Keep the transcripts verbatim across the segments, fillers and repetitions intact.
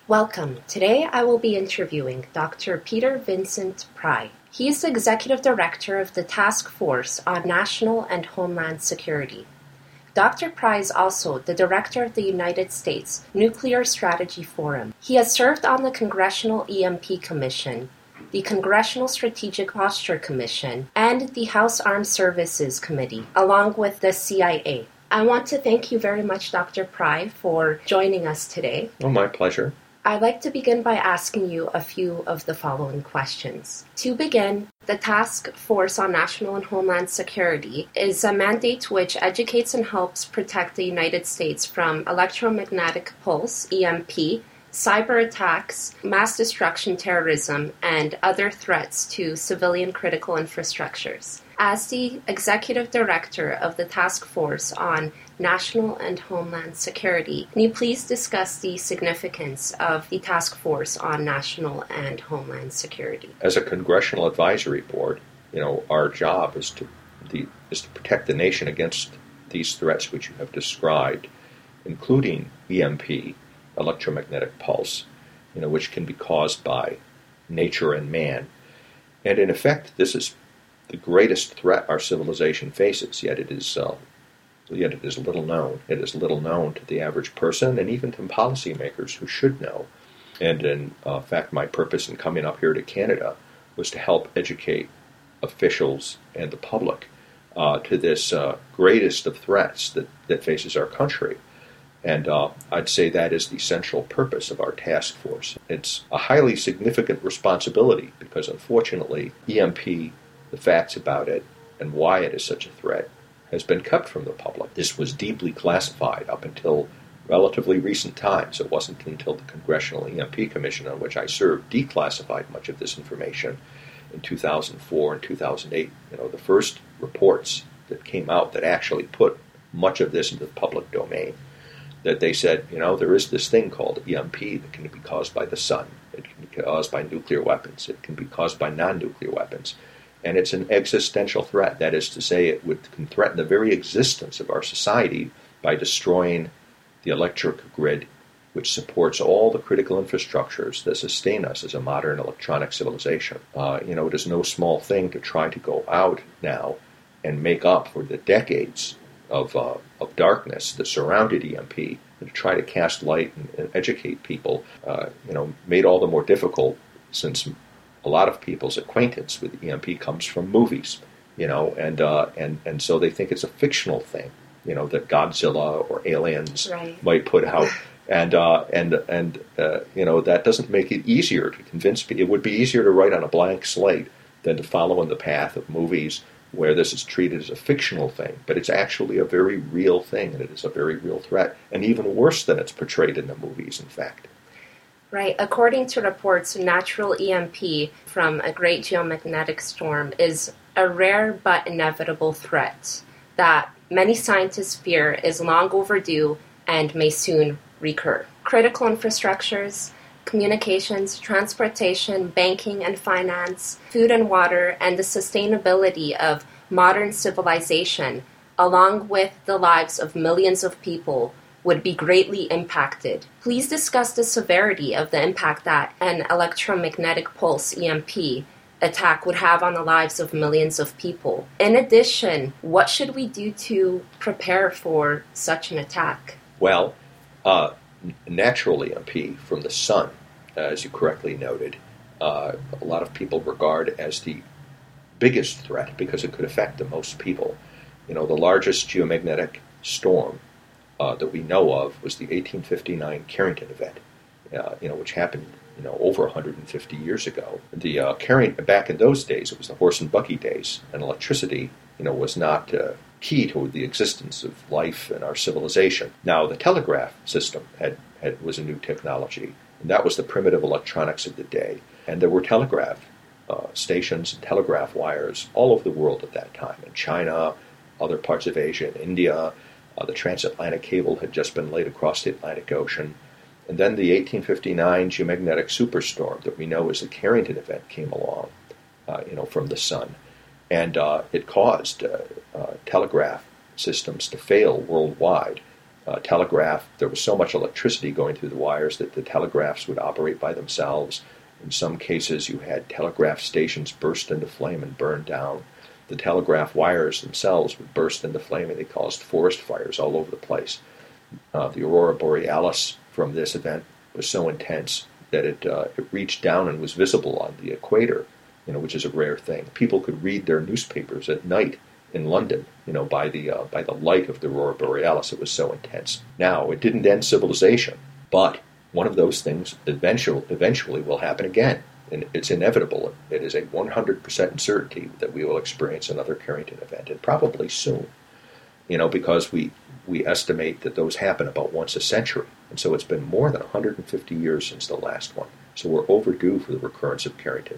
Welcome. Today I will be interviewing Doctor Peter Vincent Pry. He is the Executive Director of the Task Force on National and Homeland Security. Doctor Pry is also the Director of the United States Nuclear Strategy Forum. He has served on the Congressional E M P Commission, the Congressional Strategic Posture Commission, and the House Armed Services Committee, along with the C I A. I want to thank you very much, Doctor Pry, for joining us today. Oh, my pleasure. I'd like to begin by asking you a few of the following questions. To begin, the Task Force on National and Homeland Security is a mandate which educates and helps protect the United States from electromagnetic pulse, E M P, cyber attacks, mass destruction, terrorism, and other threats to civilian critical infrastructures. As the Executive Director of the Task Force on National and Homeland Security, can you please discuss the significance of the Task Force on National and Homeland Security? As a Congressional Advisory Board, you know, our job is to the is to protect the nation against these threats which you have described, including E M P, electromagnetic pulse, you know, which can be caused by nature and man. And in effect, this is the greatest threat our civilization faces, yet it is uh, yet it is little known. It is little known to the average person and even to policymakers who should know. And in uh, fact, my purpose in coming up here to Canada was to help educate officials and the public uh, to this uh, greatest of threats that, that faces our country. And uh, I'd say that is the central purpose of our task force. It's a highly significant responsibility because, unfortunately, E M P, the facts about it, and why it is such a threat, has been kept from the public. This was deeply classified up until relatively recent times. It wasn't until the Congressional E M P Commission, on which I served, declassified much of this information in two thousand four and two thousand eight. You know, the first reports that came out that actually put much of this into the public domain, that they said, you know, there is this thing called E M P that can be caused by the sun. It can be caused by nuclear weapons. It can be caused by non-nuclear weapons. And it's an existential threat. That is to say, it would can threaten the very existence of our society by destroying the electric grid, which supports all the critical infrastructures that sustain us as a modern electronic civilization. Uh, you know, it is no small thing to try to go out now and make up for the decades of uh, of darkness that surrounded E M P, and to try to cast light and, and educate people, uh, you know, made all the more difficult since a lot of people's acquaintance with E M P comes from movies, you know, and uh, and and so they think it's a fictional thing, you know, that Godzilla or aliens right. might put out, and uh, and and uh, you know, that doesn't make it easier to convince people. It would be easier to write on a blank slate than to follow in the path of movies where this is treated as a fictional thing, but it's actually a very real thing, and it is a very real threat, and even worse than it's portrayed in the movies, in fact. Right. According to reports, natural E M P from a great geomagnetic storm is a rare but inevitable threat that many scientists fear is long overdue and may soon recur. Critical infrastructures, communications, transportation, banking and finance, food and water, and the sustainability of modern civilization, along with the lives of millions of people, would be greatly impacted. Please discuss the severity of the impact that an electromagnetic pulse E M P attack would have on the lives of millions of people. In addition, what should we do to prepare for such an attack? Well, uh, natural E M P from the sun, as you correctly noted, uh, a lot of people regard as the biggest threat because it could affect the most people. You know, the largest geomagnetic storm Uh, that we know of was the eighteen fifty-nine Carrington event, uh, you know, which happened, you know, over one hundred fifty years ago. The uh, Carrington, back in those days, it was the horse and buggy days, and electricity, you know, was not uh, key to the existence of life and our civilization. Now, the telegraph system had, had was a new technology, and that was the primitive electronics of the day. And there were telegraph uh, stations and telegraph wires all over the world at that time, in China, other parts of Asia, and India. Uh, the transatlantic cable had just been laid across the Atlantic Ocean. And then the eighteen fifty-nine geomagnetic superstorm that we know as the Carrington event came along, uh, you know, from the sun. And uh, it caused uh, uh, telegraph systems to fail worldwide. uh, telegraph. There was so much electricity going through the wires that the telegraphs would operate by themselves. In some cases, you had telegraph stations burst into flame and burn down. The telegraph wires themselves would burst into flame, and they caused forest fires all over the place. Uh, the aurora borealis from this event was so intense that it uh, it reached down and was visible on the equator, you know, which is a rare thing. People could read their newspapers at night in London, you know, by the uh, by the light of the aurora borealis. It was so intense. Now, it didn't end civilization, but one of those things eventually eventually will happen again, and it's inevitable. It is a one hundred percent certainty that we will experience another Carrington event, and probably soon, you know, because we we estimate that those happen about once a century, and so it's been more than one hundred fifty years since the last one. So we're overdue for the recurrence of Carrington.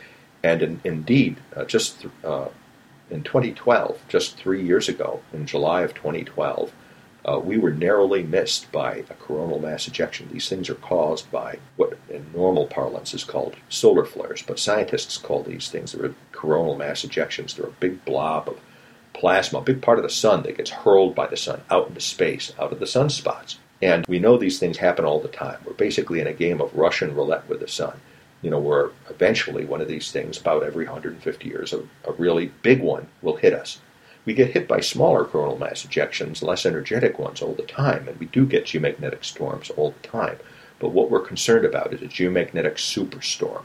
And in, indeed, uh, just uh, in twenty twelve, just three years ago, in July of twenty twelve, uh, we were narrowly missed by a coronal mass ejection. These things are caused by what in normal parlance is called solar flares, but scientists call these things they're coronal mass ejections. They're a big blob of plasma, a big part of the sun that gets hurled by the sun out into space, out of the sunspots. And we know these things happen all the time. We're basically in a game of Russian roulette with the sun. You know, where eventually one of these things, about every one hundred fifty years, a, a really big one will hit us. We get hit by smaller coronal mass ejections, less energetic ones all the time, and we do get geomagnetic storms all the time. But what we're concerned about is a geomagnetic superstorm.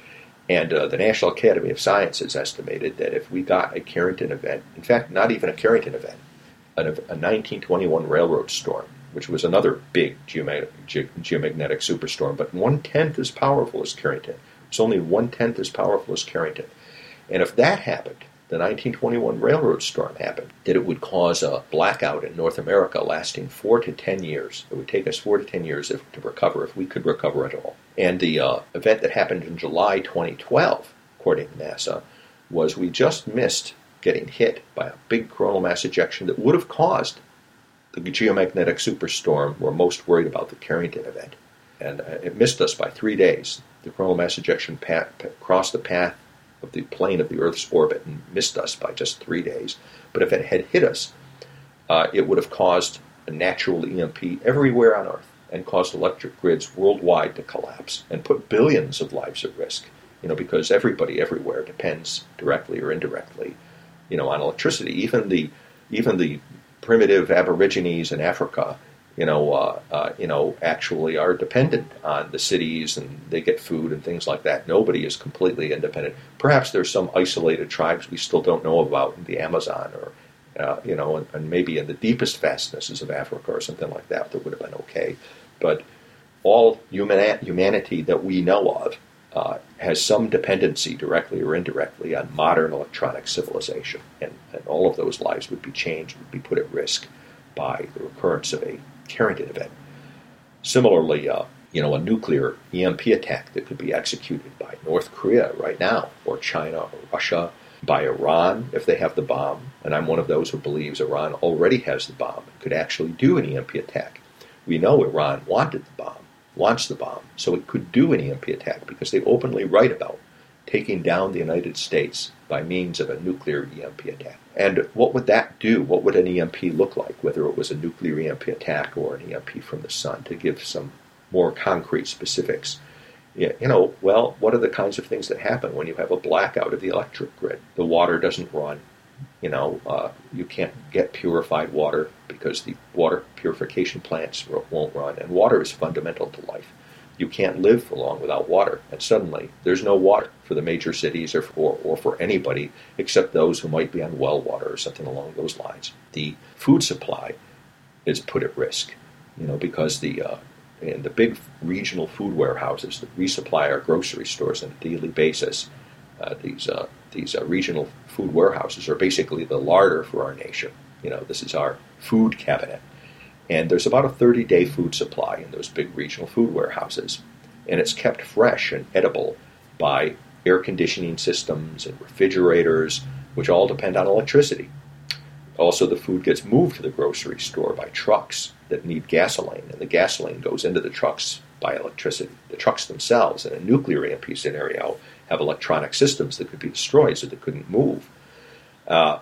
And uh, the National Academy of Sciences estimated that if we got a Carrington event, in fact, not even a Carrington event, a, a nineteen twenty-one railroad storm, which was another big geomag- ge- geomagnetic superstorm, but one-tenth as powerful as Carrington. It's only one-tenth as powerful as Carrington. And if that happened, the nineteen twenty-one railroad storm happened, that it would cause a blackout in North America lasting four to ten years. It would take us four to ten years if, to recover, if we could recover at all. And the uh, event that happened in July twenty twelve, according to NASA, was we just missed getting hit by a big coronal mass ejection that would have caused the geomagnetic superstorm we're most worried about, the Carrington event. And uh, it missed us by three days. The coronal mass ejection path, crossed the path of the plane of the Earth's orbit and missed us by just three days. But if it had hit us, uh, it would have caused a natural E M P everywhere on Earth and caused electric grids worldwide to collapse and put billions of lives at risk, you know, because everybody everywhere depends directly or indirectly, you know, on electricity. Even the even the primitive Aborigines in Africa, you know, uh, uh, you know, actually are dependent on the cities, and they get food and things like that. Nobody is completely independent. Perhaps there's some isolated tribes we still don't know about in the Amazon, or uh, you know, and, and maybe in the deepest fastnesses of Africa or something like that that would have been okay. But all human humanity that we know of uh, has some dependency, directly or indirectly, on modern electronic civilization, and, and all of those lives would be changed, would be put at risk by the recurrence of a Carrington event. Similarly, uh, you know, a nuclear E M P attack that could be executed by North Korea right now, or China, or Russia, by Iran if they have the bomb, and I'm one of those who believes Iran already has the bomb and could actually do an E M P attack. We know Iran wanted the bomb, wants the bomb, so it could do an E M P attack because they openly write about taking down the United States by means of a nuclear E M P attack. And what would that do? What would an E M P look like, whether it was a nuclear E M P attack or an E M P from the sun, to give some more concrete specifics? You know, well, what are the kinds of things that happen when you have a blackout of the electric grid? The water doesn't run. You know, uh, you can't get purified water because the water purification plants won't run, and water is fundamental to life. You can't live for long without water, and suddenly there's no water for the major cities or for, or for anybody except those who might be on well water or something along those lines. The food supply is put at risk, you know, because the uh, in the big regional food warehouses that resupply our grocery stores on a daily basis, uh, these uh, these uh, regional food warehouses are basically the larder for our nation. You know, this is our food cabinet. And there's about a thirty-day food supply in those big regional food warehouses. And it's kept fresh and edible by air conditioning systems and refrigerators, which all depend on electricity. Also, the food gets moved to the grocery store by trucks that need gasoline, and the gasoline goes into the trucks by electricity. The trucks themselves, in a nuclear E M P scenario, have electronic systems that could be destroyed so they couldn't move. Uh,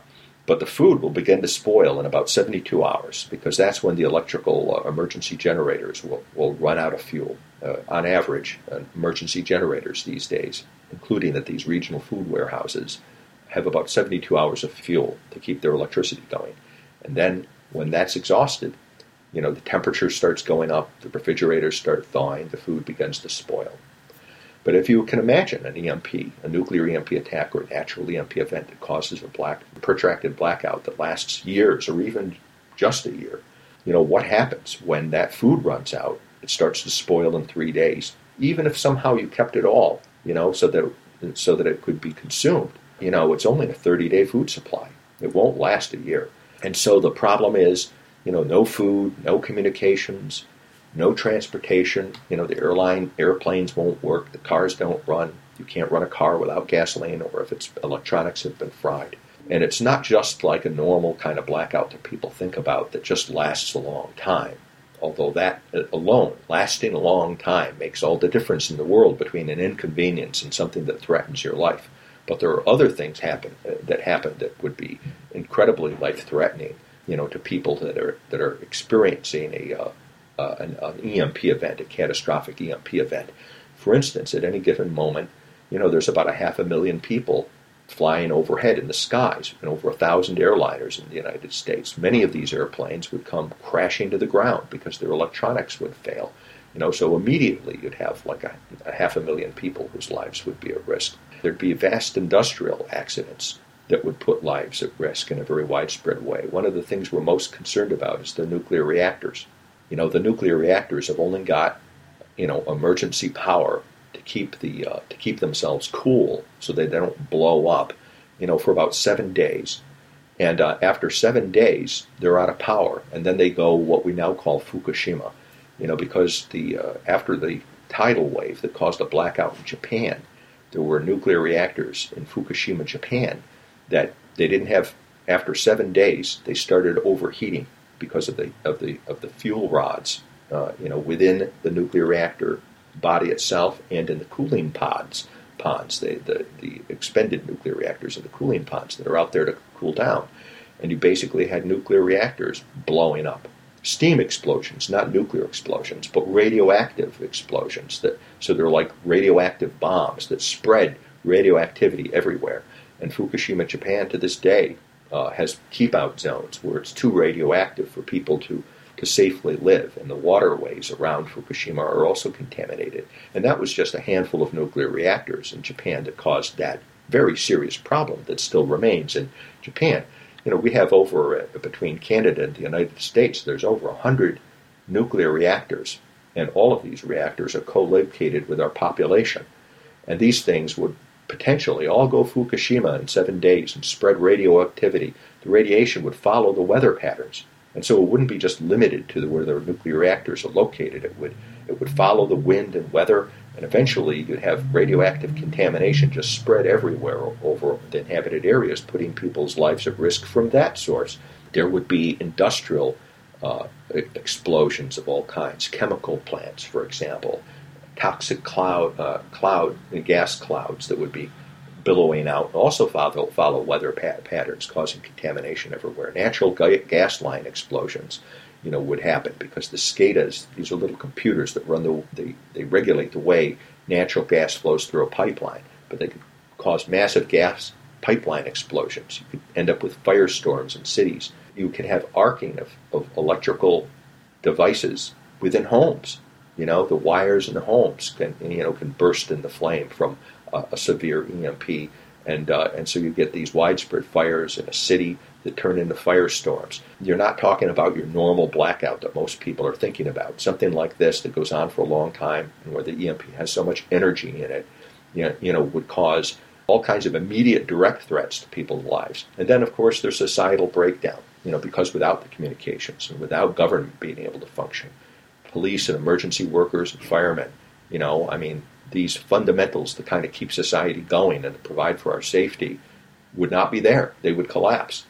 But the food will begin to spoil in about seventy-two hours, because that's when the electrical uh, emergency generators will, will run out of fuel. Uh, on average, uh, emergency generators these days, including at these regional food warehouses, have about seventy-two hours of fuel to keep their electricity going. And then when that's exhausted, you know, the temperature starts going up, the refrigerators start thawing, the food begins to spoil. But if you can imagine an E M P, a nuclear E M P attack or a natural E M P event that causes a black, protracted blackout that lasts years or even just a year, you know, what happens when that food runs out? It starts to spoil in three days, even if somehow you kept it all, you know, so that it, so that it could be consumed. You know, it's only a thirty-day food supply. It won't last a year. And so the problem is, you know, no food, no communications, no transportation. You know, the airline, airplanes won't work. The cars don't run. You can't run a car without gasoline, or if its electronics have been fried. And it's not just like a normal kind of blackout that people think about that just lasts a long time. Although that alone, lasting a long time, makes all the difference in the world between an inconvenience and something that threatens your life. But there are other things happen uh, that happen that would be incredibly life-threatening, you know, to people that are that are experiencing a uh, uh, an, an E M P event, a catastrophic E M P event. For instance, at any given moment, you know, there's about a half a million people flying overhead in the skies, and over a thousand airliners in the United States. Many of these airplanes would come crashing to the ground because their electronics would fail. You know, so immediately you'd have like a, a half a million people whose lives would be at risk. There'd be vast industrial accidents that would put lives at risk in a very widespread way. One of the things we're most concerned about is the nuclear reactors. You know, the nuclear reactors have only got, you know, emergency power to keep the uh, to keep themselves cool so they don't blow up, you know, for about seven days. And uh, after seven days, they're out of power, and then they go what we now call Fukushima, you know, because the uh, after the tidal wave that caused a blackout in Japan, there were nuclear reactors in Fukushima, Japan, that they didn't have. After seven days, they started overheating because of the of the of the fuel rods, uh, you know, within the nuclear reactor body itself and in the cooling pods, ponds, the, the the expended nuclear reactors and the cooling pods that are out there to cool down, and you basically had nuclear reactors blowing up. Steam explosions, not nuclear explosions, but radioactive explosions. That so they're like radioactive bombs that spread radioactivity everywhere. And Fukushima, Japan, to this day, uh, has keep-out zones where it's too radioactive for people to, to safely live. And the waterways around Fukushima are also contaminated. And that was just a handful of nuclear reactors in Japan that caused that very serious problem that still remains in Japan. You know, we have over, uh, between Canada and the United States, there's over one hundred nuclear reactors. And all of these reactors are co-located with our population. And these things would potentially all go Fukushima in seven days and spread radioactivity. The radiation would follow the weather patterns. And so it wouldn't be just limited to the, where the nuclear reactors are located. It would it would follow the wind and weather, and eventually you'd have radioactive contamination just spread everywhere over the inhabited areas, putting people's lives at risk from that source. There would be industrial uh, explosions of all kinds, chemical plants, for example, toxic cloud, uh, cloud and gas clouds that would be billowing out, and also follow, follow weather pat- patterns, causing contamination everywhere. Natural ga- gas line explosions, you know, would happen because the SCADAs, these are little computers that run the, they, they regulate the way natural gas flows through a pipeline, but they could cause massive gas pipeline explosions. You could end up with firestorms in cities. You can have arcing of, of electrical devices within homes. You know, the wires in the homes can, you know, can burst into flame from uh, a severe E M P, and uh, and so you get these widespread fires in a city that turn into firestorms. You're not talking about your normal blackout that most people are thinking about. Something like this that goes on for a long time, and where the E M P has so much energy in it, you know, you know, would cause all kinds of immediate direct threats to people's lives. And then, of course, there's societal breakdown, you know, because without the communications and without government being able to function, police and emergency workers and firemen, you know, I mean, these fundamentals to kind of keep society going and to provide for our safety would not be there. They would collapse.